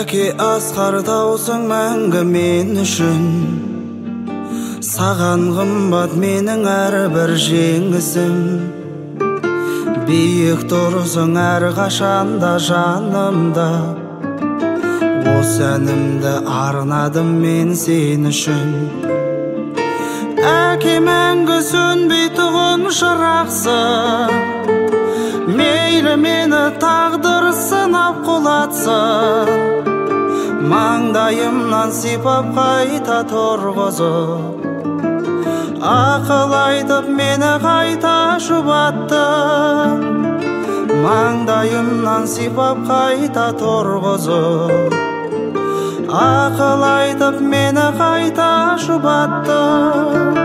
Әке асқар даусың мәңгі мен үшін, саған қымбат менің әрбір жеңісім. Биік тұрсың әрқашанда жанымда, осы әнімді арнадым мен сен үшін. Әке мәңгі сөнбей тұғын шырақсың, мейлі мені тағдыр сынап құлатсын. Маңдайымнан сипап қайта тұрғызып, ақыл айтып мені қайта жұбаттың. Маңдайымнан сипап қайта тұрғызып, ақыл айтып мені қайта жұбаттың.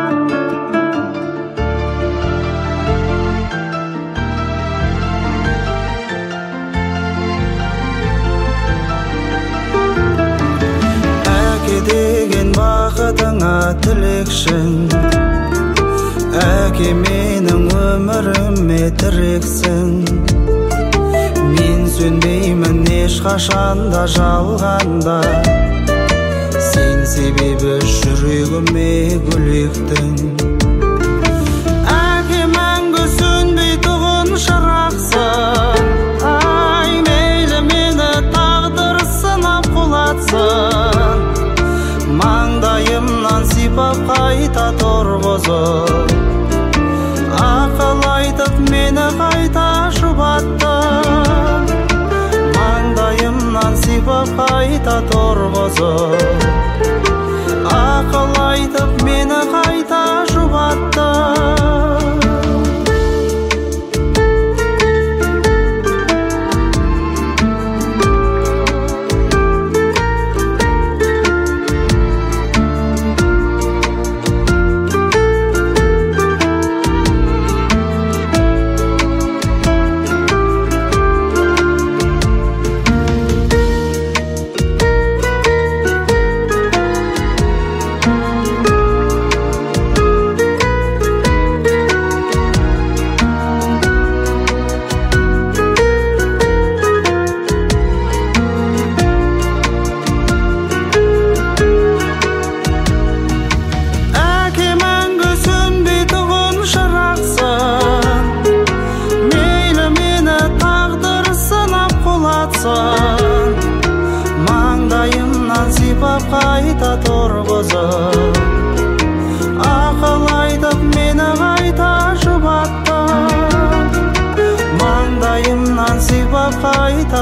Деген бақытыңа тілекшін, әке менің өміріме тірексің. Мен сөнбеймін ешқашанда жалғанда, сен себебі жүрегіме гүл ектің. Әке мәңгі сөнбей тұғын шырақсың, ай мейлі мені тағдыр сынап құлатсын. Маңдайымнан сипап қайта тұрғызып, ақыл айтып мені қайта жұбаттың. Маңдайымнан сипап қайта тұрғызып, ақыл айтып мені қайта жұбаттың. Маңдайымнан сипап қайта тұрғызып, ақыл айтып мені қайта жұбаттың. Маңдайымнан сипап қайта